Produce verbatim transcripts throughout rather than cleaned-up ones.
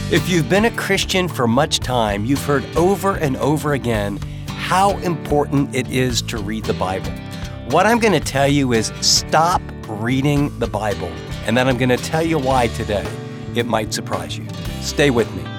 If you've been a Christian for much time, you've heard over and over again how important it is to read the Bible. What I'm going to tell you is stop reading the Bible, and then I'm going to tell you why today. It might surprise you. Stay with me.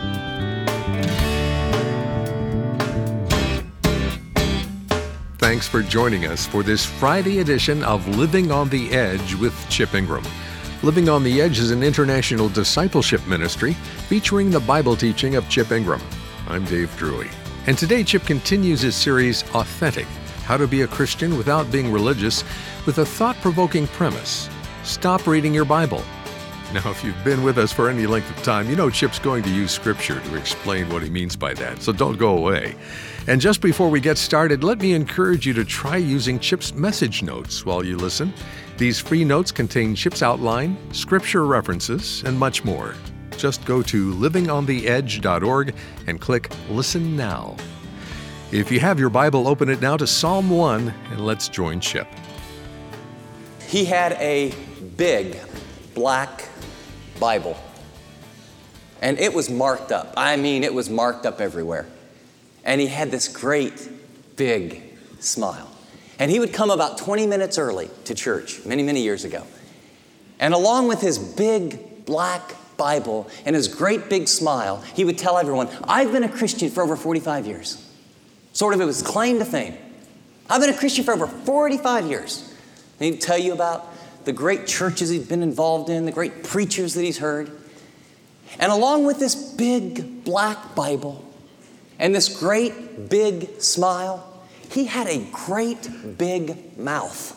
Thanks for joining us for this Friday edition of Living on the Edge with Chip Ingram. Living on the Edge is an international discipleship ministry featuring the Bible teaching of Chip Ingram. I'm Dave Drury. And today Chip continues his series, Authentic, How to Be a Christian Without Being Religious, with a thought-provoking premise. Stop reading your Bible. Now, if you've been with us for any length of time, you know Chip's going to use Scripture to explain what he means by that, so don't go away. And just before we get started, let me encourage you to try using Chip's message notes while you listen. These free notes contain Chip's outline, Scripture references, and much more. Just go to living on the edge dot org and click Listen Now. If you have your Bible, open it now to Psalm one, and let's join Chip. He had a big black Bible, and it was marked up. I mean, it was marked up everywhere. And he had this great big smile. And he would come about twenty minutes early to church many, many years ago. And along with his big black Bible and his great big smile, he would tell everyone, I've been a Christian for over forty-five years. Sort of it was claim to fame. I've been a Christian for over forty-five years. And he'd tell you about the great churches he'd been involved in, the great preachers that he's heard. And along with this big black Bible and this great big smile, he had a great big mouth.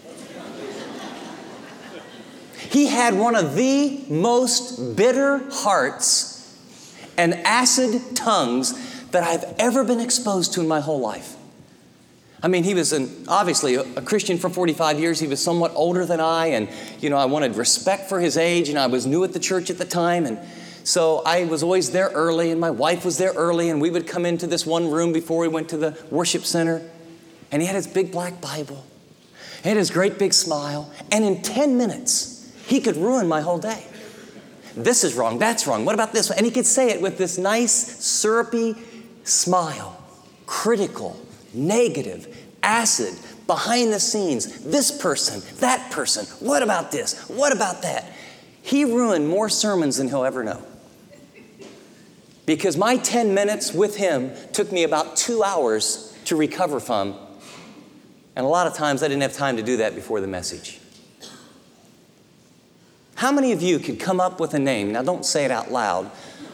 He had one of the most bitter hearts and acid tongues that I've ever been exposed to in my whole life. I mean, he was an, obviously a, a Christian for forty-five years. He was somewhat older than I, and, you know, I wanted respect for his age, and I was new at the church at the time, and so I was always there early, and my wife was there early, and we would come into this one room before we went to the worship center, and he had his big black Bible. He had his great big smile, and in ten minutes, he could ruin my whole day. This is wrong, that's wrong, what about this? And he could say it with this nice, syrupy smile, critical, negative, acid, behind the scenes, this person, that person, what about this, what about that? He ruined more sermons than he'll ever know. Because my ten minutes with him took me about two hours to recover from. And a lot of times I didn't have time to do that before the message. How many of you could come up with a name? Now don't say it out loud.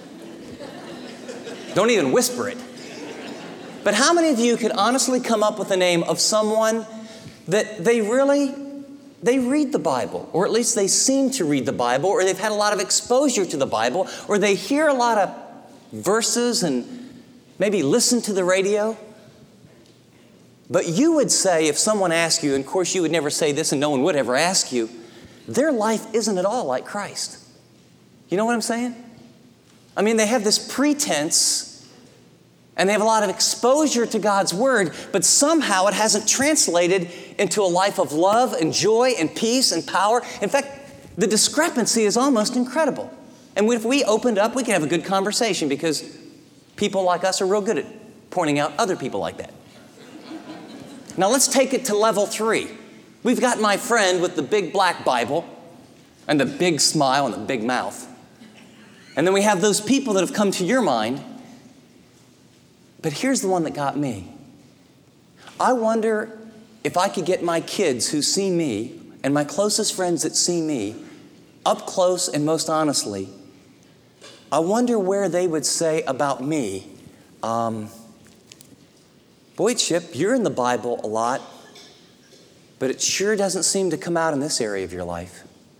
Don't even whisper it. But how many of you could honestly come up with a name of someone that they really, they read the Bible, or at least they seem to read the Bible, or they've had a lot of exposure to the Bible, or they hear a lot of verses and maybe listen to the radio? But you would say, if someone asked you, and of course you would never say this and no one would ever ask you, their life isn't at all like Christ. You know what I'm saying? I mean, they have this pretense and they have a lot of exposure to God's Word, but somehow it hasn't translated into a life of love and joy and peace and power. In fact, the discrepancy is almost incredible. And if we opened up, we could have a good conversation because people like us are real good at pointing out other people like that. Now let's take it to level three. We've got my friend with the big black Bible and the big smile and the big mouth. And then we have those people that have come to your mind. But here's the one that got me. I wonder if I could get my kids who see me and my closest friends that see me up close and most honestly, I wonder where they would say about me, um, boy, Chip, you're in the Bible a lot, but it sure doesn't seem to come out in this area of your life.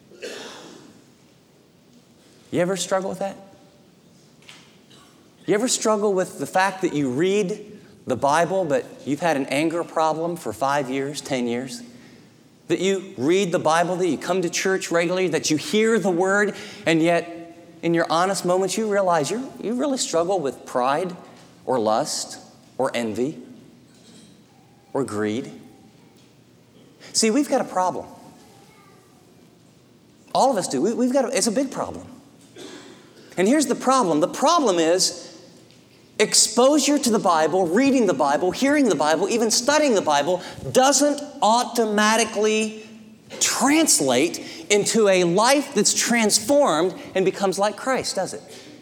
You ever struggle with that? You ever struggle with the fact that you read the Bible, but you've had an anger problem for five years, ten years? That you read the Bible, that you come to church regularly, that you hear the Word, and yet in your honest moments you realize you you really struggle with pride or lust or envy or greed. See, we've got a problem. All of us do. We, we've got a, it's a big problem. And here's the problem. The problem is exposure to the Bible, reading the Bible, hearing the Bible, even studying the Bible doesn't automatically translate into a life that's transformed and becomes like Christ, does it?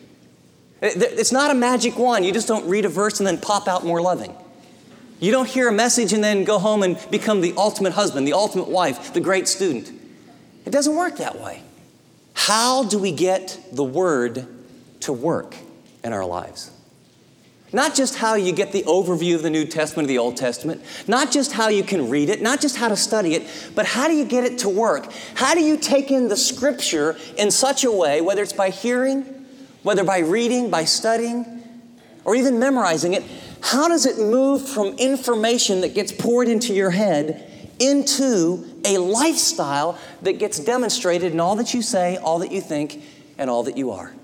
It's not a magic wand. You just don't read a verse and then pop out more loving. You don't hear a message and then go home and become the ultimate husband, the ultimate wife, the great student. It doesn't work that way. How do we get the Word to work in our lives? Not just how you get the overview of the New Testament or the Old Testament, not just how you can read it, not just how to study it, but how do you get it to work? How do you take in the Scripture in such a way, whether it's by hearing, whether by reading, by studying, or even memorizing it, how does it move from information that gets poured into your head into a lifestyle that gets demonstrated in all that you say, all that you think, and all that you are?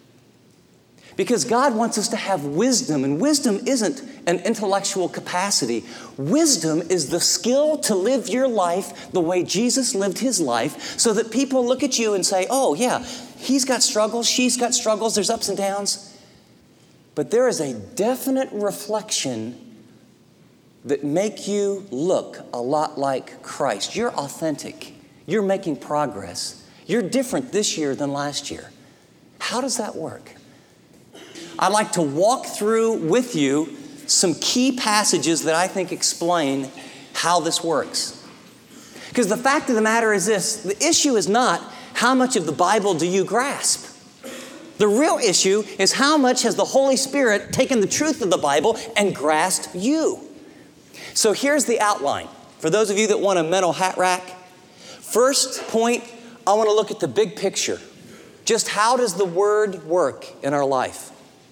Because God wants us to have wisdom, and wisdom isn't an intellectual capacity. Wisdom is the skill to live your life the way Jesus lived his life, so that people look at you and say, oh yeah, he's got struggles, she's got struggles, there's ups and downs. But there is a definite reflection that make you look a lot like Christ. You're authentic. You're making progress. You're different this year than last year. How does that work? I'd like to walk through with you some key passages that I think explain how this works. Because the fact of the matter is this, the issue is not how much of the Bible do you grasp. The real issue is how much has the Holy Spirit taken the truth of the Bible and grasped you. So here's the outline. For those of you that want a mental hat rack, first point, I want to look at the big picture. Just how does the Word work in our life?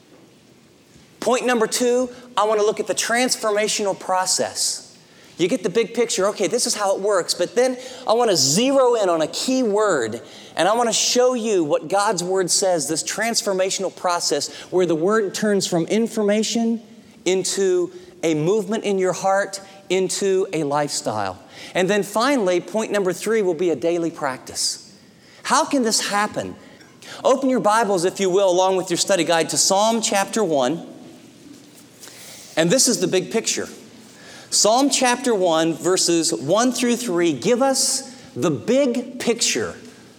Point number two, I want to look at the transformational process. You get the big picture, okay, this is how it works, but then I want to zero in on a key word, and I want to show you what God's Word says, this transformational process where the Word turns from information into a movement in your heart, into a lifestyle. And then finally, point number three will be a daily practice. How can this happen? Open your Bibles, if you will, along with your study guide to Psalm chapter one. And this is the big picture. Psalm chapter one, verses one through three, give us the big picture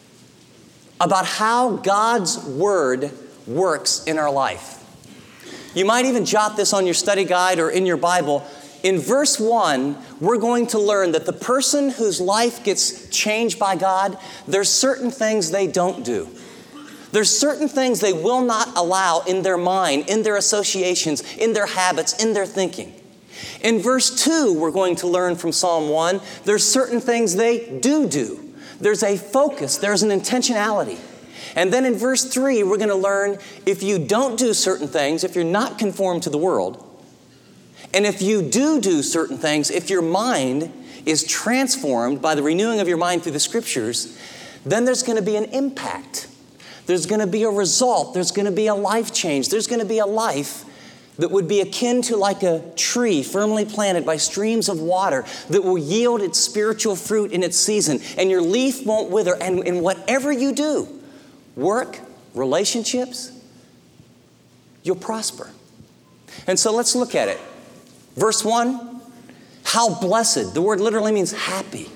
about how God's Word works in our life. You might even jot this on your study guide or in your Bible. In verse one, we're going to learn that the person whose life gets changed by God, there's certain things they don't do. There's certain things they will not allow in their mind, in their associations, in their habits, in their thinking. In verse two, we're going to learn from Psalm one, there's certain things they do do. There's a focus, there's an intentionality. And then in verse three, we're going to learn if you don't do certain things, if you're not conformed to the world, and if you do do certain things, if your mind is transformed by the renewing of your mind through the Scriptures, then there's going to be an impact. There's going to be a result. There's going to be a life change. There's going to be a life that would be akin to like a tree firmly planted by streams of water that will yield its spiritual fruit in its season, and your leaf won't wither. And in whatever you do, work, relationships, you'll prosper. And so let's look at it. Verse one, how blessed. The word literally means happy.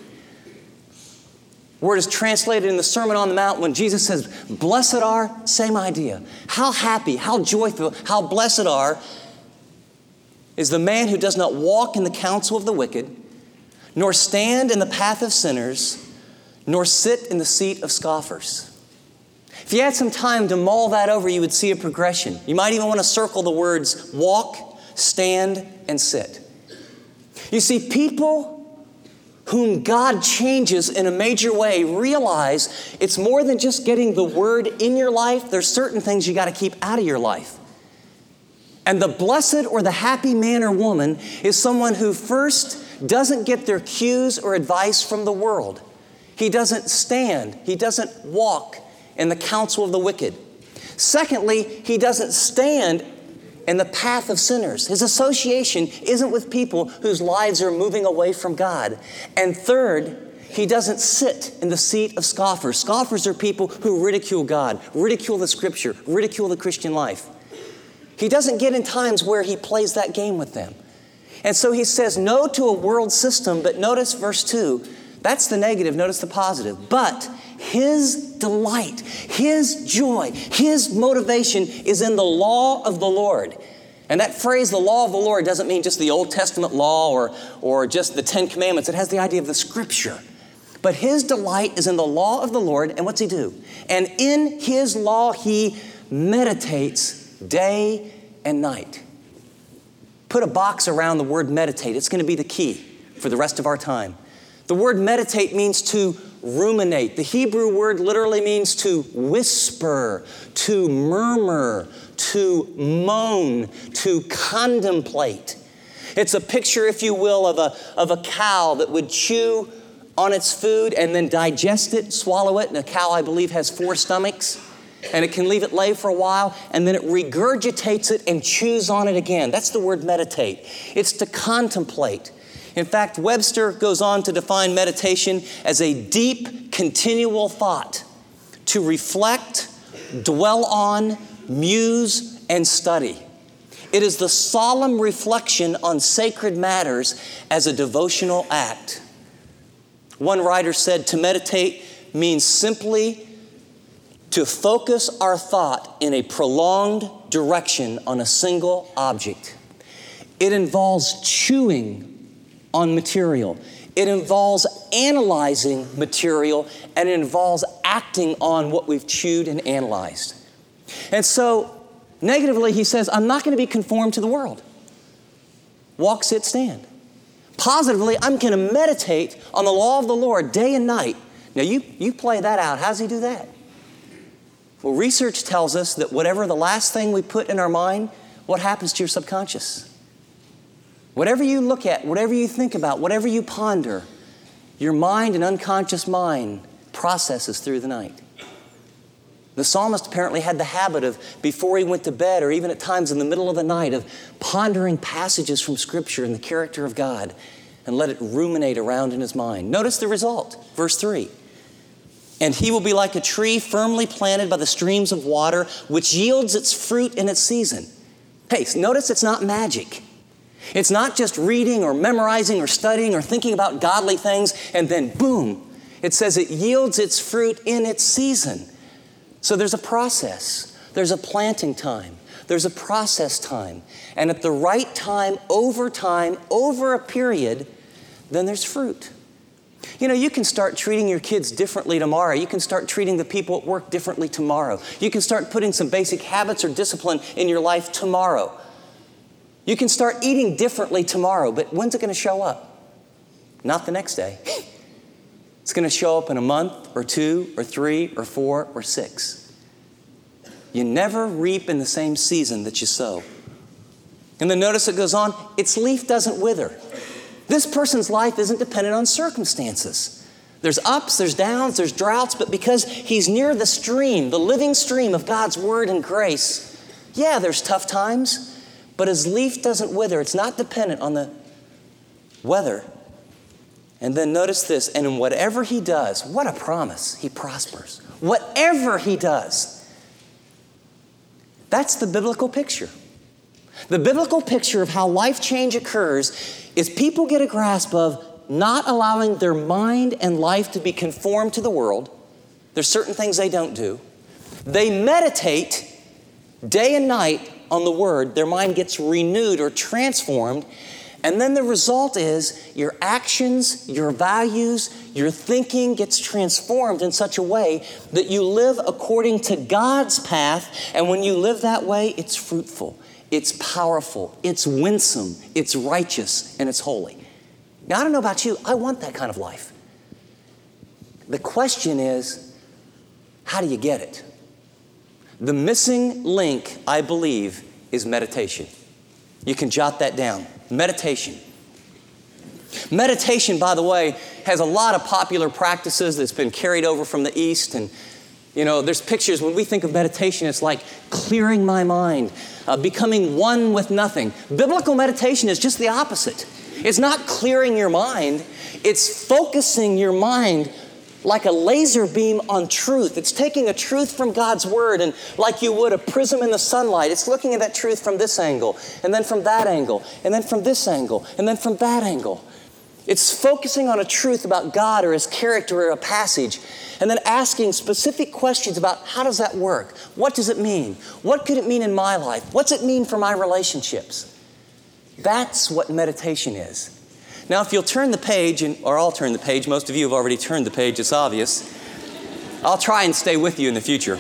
Word is translated in the Sermon on the Mount when Jesus says, blessed are, same idea. How happy, how joyful, how blessed are is the man who does not walk in the counsel of the wicked, nor stand in the path of sinners, nor sit in the seat of scoffers. If you had some time to mull that over, you would see a progression. You might even want to circle the words walk, stand, and sit. You see, people whom God changes in a major way realize it's more than just getting the Word in your life. There's certain things you got to keep out of your life. And the blessed or the happy man or woman is someone who first doesn't get their cues or advice from the world. He doesn't stand. He doesn't walk in the counsel of the wicked. Secondly, he doesn't stand in the path of sinners. His association isn't with people whose lives are moving away from God. And third, He doesn't sit in the seat of scoffers. Scoffers are people who ridicule God, ridicule the Scripture, ridicule the Christian life. He doesn't get in times where he plays that game with them. And so he says no to a world system, but notice verse two. That's the negative, notice the positive. But his delight, his joy, his motivation is in the law of the Lord. And that phrase, the law of the Lord, doesn't mean just the Old Testament law or, or just the Ten Commandments. It has the idea of the Scripture. But his delight is in the law of the Lord, and what's he do? And in his law he meditates day and night. Put a box around the word meditate. It's going to be the key for the rest of our time. The word meditate means to ruminate. The Hebrew word literally means to whisper, to murmur, to moan, to contemplate. It's a picture, if you will, of a, of a cow that would chew on its food and then digest it, swallow it. And a cow, I believe, has four stomachs. And it can leave it lay for a while, and then it regurgitates it and chews on it again. That's the word meditate. It's to contemplate. In fact, Webster goes on to define meditation as a deep, continual thought, to reflect, dwell on, muse, and study. It is the solemn reflection on sacred matters as a devotional act. One writer said, to meditate means simply to focus our thought in a prolonged direction on a single object. It involves chewing on material. It involves analyzing material, and it involves acting on what we've chewed and analyzed. And so, negatively, he says, I'm not going to be conformed to the world. Walk, sit, stand. Positively, I'm going to meditate on the law of the Lord day and night. Now, you, you play that out. How does he do that? Well, research tells us that whatever the last thing we put in our mind, what happens to your subconscious? Whatever you look at, whatever you think about, whatever you ponder, your mind and unconscious mind processes through the night. The psalmist apparently had the habit of, before he went to bed, or even at times in the middle of the night, of pondering passages from Scripture and the character of God and let it ruminate around in his mind. Notice the result, verse three. And he will be like a tree firmly planted by the streams of water, which yields its fruit in its season. Hey, notice it's not magic. It's not just reading or memorizing or studying or thinking about godly things and then boom. It says it yields its fruit in its season. So there's a process. There's a planting time. There's a process time. And at the right time, over time, over a period, then there's fruit. You know, you can start treating your kids differently tomorrow. You can start treating the people at work differently tomorrow. You can start putting some basic habits or discipline in your life tomorrow. You can start eating differently tomorrow, but when's it going to show up? Not the next day. It's going to show up in a month or two or three or four or six. You never reap in the same season that you sow. And then notice it goes on, its leaf doesn't wither. This person's life isn't dependent on circumstances. There's ups, there's downs, there's droughts, but because he's near the stream, the living stream of God's word and grace, yeah, there's tough times, but his leaf doesn't wither. It's not dependent on the weather. And then notice this, and in whatever he does, what a promise, he prospers. Whatever he does. That's the biblical picture. The biblical picture of how life change occurs is people get a grasp of not allowing their mind and life to be conformed to the world. There's certain things they don't do. They meditate day and night on the Word. Their mind gets renewed or transformed. And then the result is your actions, your values, your thinking gets transformed in such a way that you live according to God's path. And when you live that way, it's fruitful, it's powerful, it's winsome, it's righteous, and it's holy. Now, I don't know about you. I want that kind of life. The question is, how do you get it? The missing link, I believe, is meditation. You can jot that down. Meditation. Meditation, by the way, has a lot of popular practices that's been carried over from the East. And, you know, there's pictures. When we think of meditation, it's like clearing my mind, uh, becoming one with nothing. Biblical meditation is just the opposite. It's not clearing your mind. It's focusing your mind like a laser beam on truth. It's taking a truth from God's Word, and like you would a prism in the sunlight, it's looking at that truth from this angle, and then from that angle, and then from this angle, and then from that angle. It's focusing on a truth about God or His character or a passage, and then asking specific questions about how does that work? What does it mean? What could it mean in my life? What's it mean for my relationships? That's what meditation is. Now, if you'll turn the page, and, or I'll turn the page. Most of you have already turned the page, it's obvious. I'll try and stay with you in the future.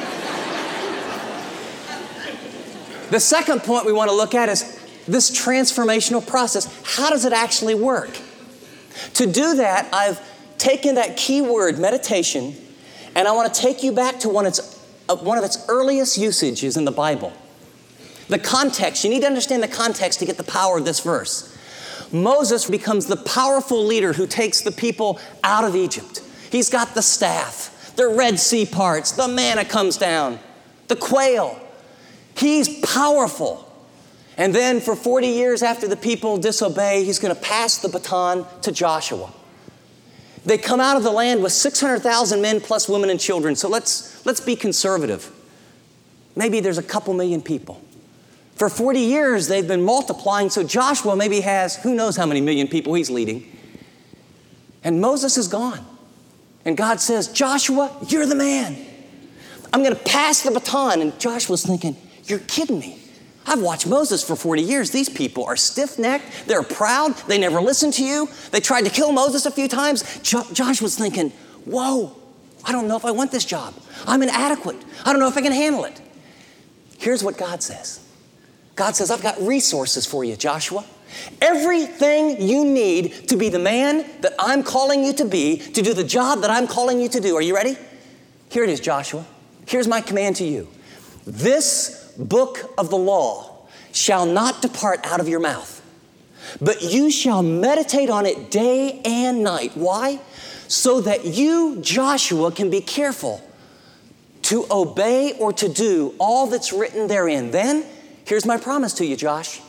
The second point we want to look at is this transformational process. How does it actually work? To do that, I've taken that key word, meditation, and I want to take you back to one of its, uh, one of its earliest usages in the Bible. The context. You need to understand the context to get the power of this verse. Moses becomes the powerful leader who takes the people out of Egypt. He's got the staff, the Red Sea parts, the manna comes down, the quail. He's powerful. And then for forty years after the people disobey, he's going to pass the baton to Joshua. They come out of the land with six hundred thousand men plus women and children. So let's, let's be conservative. Maybe there's a couple million people. For forty years, they've been multiplying, so Joshua maybe has who knows how many million people he's leading. And Moses is gone. And God says, Joshua, you're the man. I'm going to pass the baton. And Joshua's thinking, you're kidding me. I've watched Moses for forty years. These people are stiff-necked. They're proud. They never listen to you. They tried to kill Moses a few times. Jo- Joshua's thinking, whoa, I don't know if I want this job. I'm inadequate. I don't know if I can handle it. Here's what God says. God says, I've got resources for you, Joshua. Everything you need to be the man that I'm calling you to be, to do the job that I'm calling you to do. Are you ready? Here it is, Joshua. Here's my command to you. This book of the law shall not depart out of your mouth, but you shall meditate on it day and night. Why? So that you, Joshua, can be careful to obey or to do all that's written therein. Then, here's my promise to you, Josh.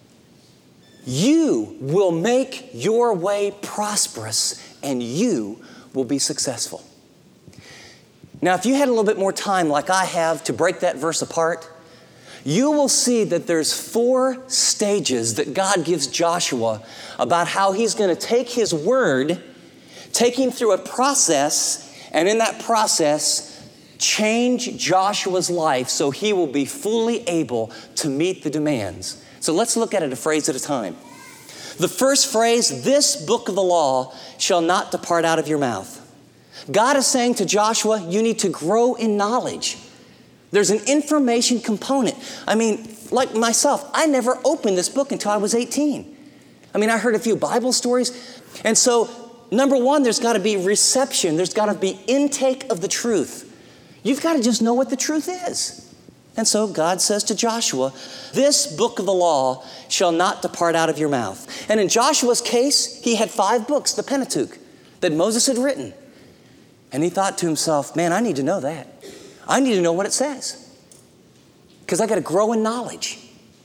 You will make your way prosperous and you will be successful. Now, if you had a little bit more time like I have to break that verse apart, you will see that there's four stages that God gives Joshua about how he's going to take his word, take him through a process, and in that process, change Joshua's life so he will be fully able to meet the demands. So let's look at it a phrase at a time. The first phrase, this book of the law shall not depart out of your mouth. God is saying to Joshua, you need to grow in knowledge. There's an information component. I mean, like myself, I never opened this book until I was eighteen. I mean, I heard a few Bible stories. And so, number one, there's got to be reception. There's got to be intake of the truth. You've got to just know what the truth is. And so God says to Joshua, this book of the law shall not depart out of your mouth. And in Joshua's case, he had five books, the Pentateuch, that Moses had written. And he thought to himself, man, I need to know that. I need to know what it says. Because I got to grow in knowledge.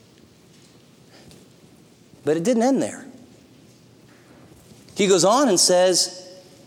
But it didn't end there. He goes on and says,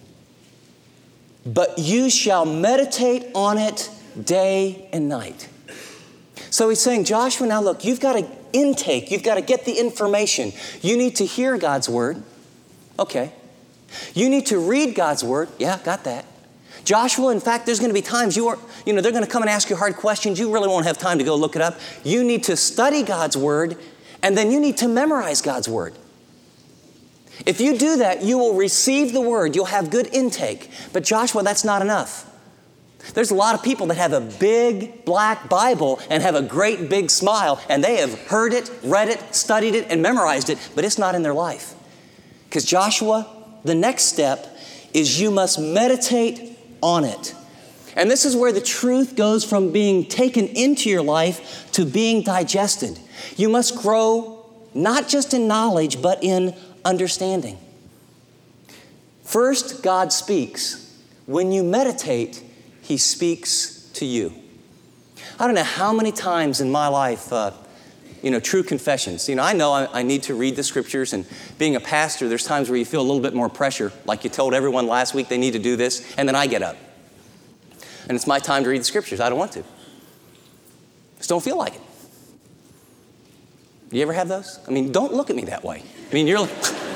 but you shall meditate on it day and night. So he's saying, Joshua, now look, you've got to intake. You've got to get the information. You need to hear God's word. Okay. You need to read God's word. Yeah, got that. Joshua, in fact, there's going to be times you are, you know, they're going to come and ask you hard questions. You really won't have time to go look it up. You need to study God's word, and then you need to memorize God's word. If you do that, you will receive the word. You'll have good intake. But Joshua, that's not enough. There's a lot of people that have a big black Bible and have a great big smile, and they have heard it, read it, studied it, and memorized it, but it's not in their life. Because Joshua, the next step is you must meditate on it. And this is where the truth goes from being taken into your life to being digested. You must grow not just in knowledge, but in understanding. First, God speaks. When you meditate, He speaks to you. I don't know how many times in my life uh, You know, true confessions. You know, I know I, I need to read the scriptures, and being a pastor, there's times where you feel a little bit more pressure, like you told everyone last week they need to do this, and then I get up. And it's my time to read the scriptures. I don't want to. Just don't feel like it. You ever have those? I mean, don't look at me that way. I mean, you're like,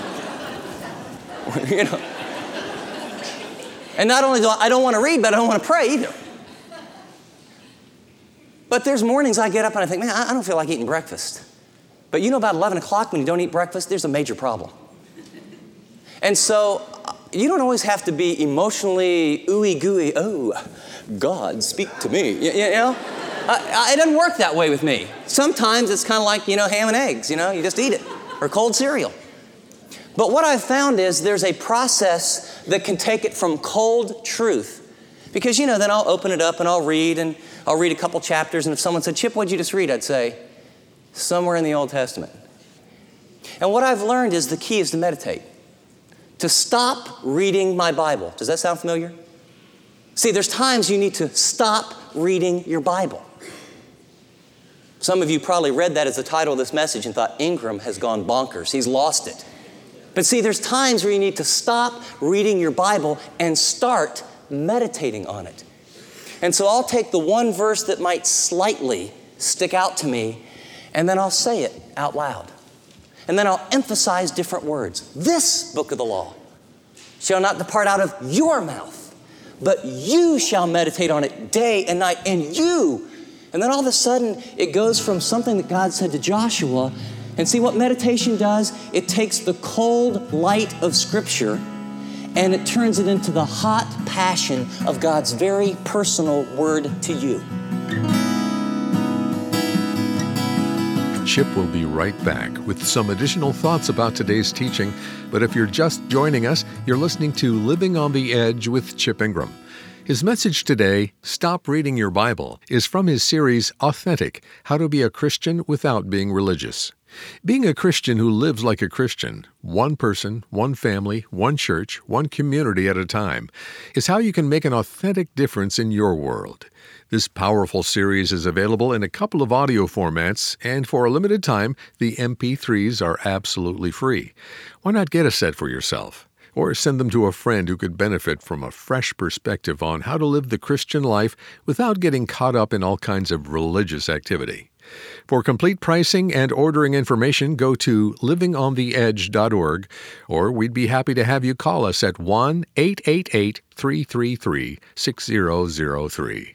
you know. And not only do I, I don't want to read, but I don't want to pray either. But there's mornings I get up and I think, man, I don't feel like eating breakfast. But you know, about eleven o'clock when you don't eat breakfast, there's a major problem. And so you don't always have to be emotionally ooey gooey, oh, God, speak to me. You, you know, I, I, it doesn't work that way with me. Sometimes it's kind of like, you know, ham and eggs, you know, you just eat it, or cold cereal. But what I've found is there's a process that can take it from cold truth. Because, you know, then I'll open it up and I'll read, and I'll read a couple chapters, and if someone said, Chip, what'd you just read? I'd say, somewhere in the Old Testament. And what I've learned is the key is to meditate. To stop reading my Bible. Does that sound familiar? See, there's times you need to stop reading your Bible. Some of you probably read that as the title of this message and thought, Ingram has gone bonkers. He's lost it. But see, there's times where you need to stop reading your Bible and start meditating on it. And so I'll take the one verse that might slightly stick out to me, and then I'll say it out loud. And then I'll emphasize different words. This book of the law shall not depart out of your mouth, but you shall meditate on it day and night, and you. And then all of a sudden, it goes from something that God said to Joshua, and see what meditation does? It takes the cold light of Scripture and it turns it into the hot passion of God's very personal word to you. Chip will be right back with some additional thoughts about today's teaching. But if you're just joining us, you're listening to Living on the Edge with Chip Ingram. His message today, Stop Reading Your Bible, is from his series Authentic, How to Be a Christian Without Being Religious. Being a Christian who lives like a Christian, one person, one family, one church, one community at a time, is how you can make an authentic difference in your world. This powerful series is available in a couple of audio formats, and for a limited time, the M P threes are absolutely free. Why not get a set for yourself? Or send them to a friend who could benefit from a fresh perspective on how to live the Christian life without getting caught up in all kinds of religious activity. For complete pricing and ordering information, go to living on the edge dot org, or we'd be happy to have you call us at one eight eight eight, three three three, six zero zero three.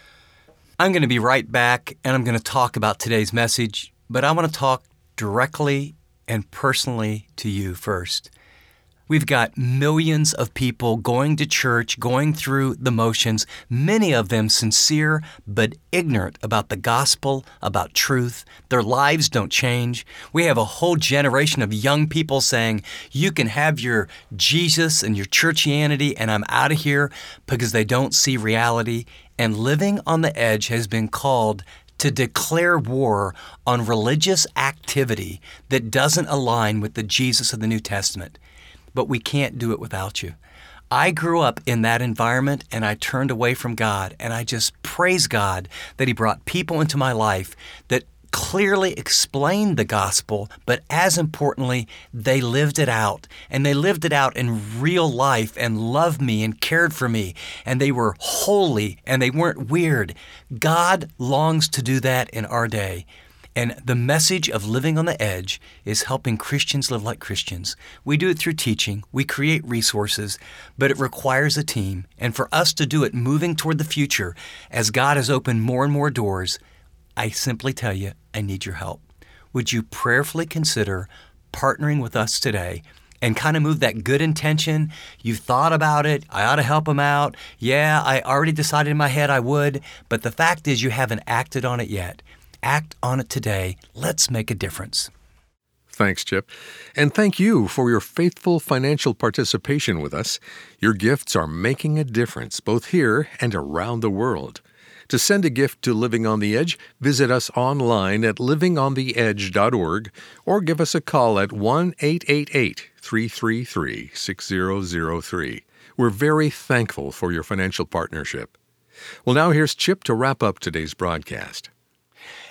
I'm going to be right back, and I'm going to talk about today's message, but I want to talk directly and personally to you first. We've got millions of people going to church, going through the motions, many of them sincere but ignorant about the gospel, about truth. Their lives don't change. We have a whole generation of young people saying, you can have your Jesus and your churchianity, and I'm out of here, because they don't see reality. And Living on the Edge has been called to declare war on religious activity that doesn't align with the Jesus of the New Testament. But we can't do it without you. I grew up in that environment, and I turned away from God, and I just praise God that He brought people into my life that clearly explained the gospel, but as importantly, they lived it out, and they lived it out in real life and loved me and cared for me, and they were holy, and they weren't weird. God longs to do that in our day. And the message of Living on the Edge is helping Christians live like Christians. We do it through teaching. We create resources, but it requires a team. And for us to do it moving toward the future, as God has opened more and more doors, I simply tell you, I need your help. Would you prayerfully consider partnering with us today and kind of move that good intention? You've thought about it. I ought to help them out. Yeah, I already decided in my head I would, but the fact is you haven't acted on it yet. Act on it today. Let's make a difference. Thanks, Chip. And thank you for your faithful financial participation with us. Your gifts are making a difference both here and around the world. To send a gift to Living on the Edge, visit us online at living on the edge dot org or give us a call at one eight eight eight, three three three, six zero zero three. We're very thankful for your financial partnership. Well, now here's Chip to wrap up today's broadcast.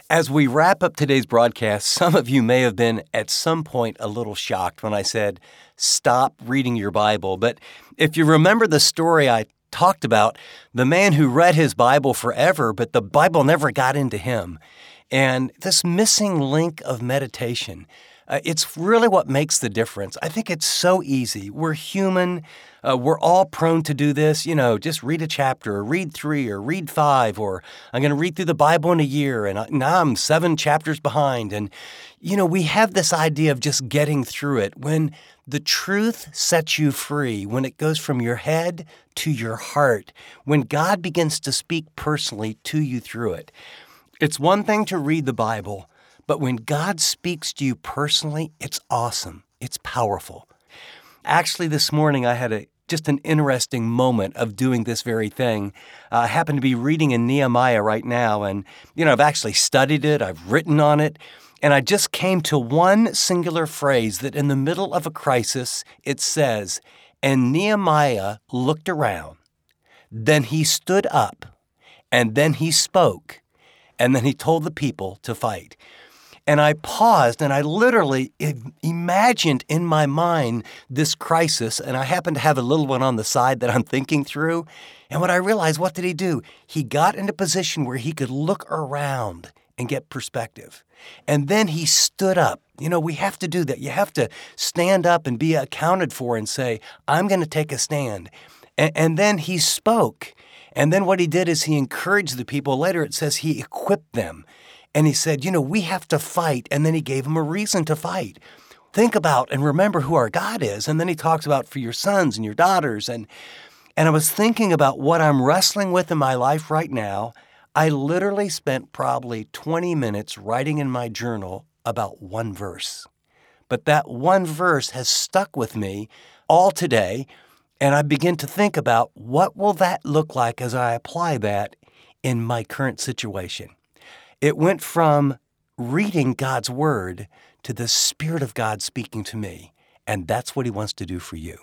As we wrap up today's broadcast, some of you may have been at some point a little shocked when I said, stop reading your Bible. But if you remember the story I talked about, the man who read his Bible forever, but the Bible never got into him. And this missing link of meditation, uh, it's really what makes the difference. I think it's so easy. We're human. Uh, we're all prone to do this. You know, just read a chapter, or read three, or read five, or I'm going to read through the Bible in a year, and I, now I'm seven chapters behind. And, you know, we have this idea of just getting through it when the truth sets you free, when it goes from your head to your heart, when God begins to speak personally to you through it. It's one thing to read the Bible, but when God speaks to you personally, it's awesome. It's powerful. Actually, this morning I had a just an interesting moment of doing this very thing. Uh, I happen to be reading in Nehemiah right now, and you know I've actually studied it, I've written on it, and I just came to one singular phrase that in the middle of a crisis, it says, "And Nehemiah looked around, then he stood up, and then he spoke, and then he told the people to fight." And I paused and I literally imagined in my mind this crisis, and I happen to have a little one on the side that I'm thinking through. And when I realized, what did he do? He got in a position where he could look around and get perspective. And then he stood up. You know, we have to do that. You have to stand up and be accounted for and say, I'm going to take a stand. And, and then he spoke. And then what he did is he encouraged the people. Later it says he equipped them. And he said, you know, we have to fight. And then he gave them a reason to fight. Think about and remember who our God is. And then he talks about for your sons and your daughters. And, and I was thinking about what I'm wrestling with in my life right now. I literally spent probably twenty minutes writing in my journal about one verse. But that one verse has stuck with me all today. And I begin to think about what will that look like as I apply that in my current situation. It went from reading God's Word to the Spirit of God speaking to me, and that's what He wants to do for you.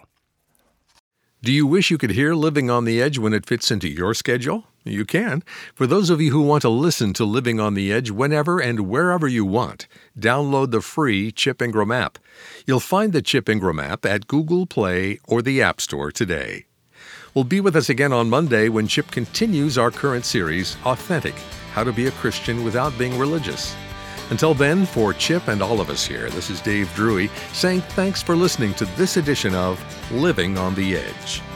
Do you wish you could hear Living on the Edge when it fits into your schedule? You can. For those of you who want to listen to Living on the Edge whenever and wherever you want, download the free Chip Ingram app. You'll find the Chip Ingram app at Google Play or the App Store today. Well, be with us again on Monday when Chip continues our current series, Authentic: How to Be a Christian Without Being Religious. Until then, for Chip and all of us here, this is Dave Drury saying thanks for listening to this edition of Living on the Edge.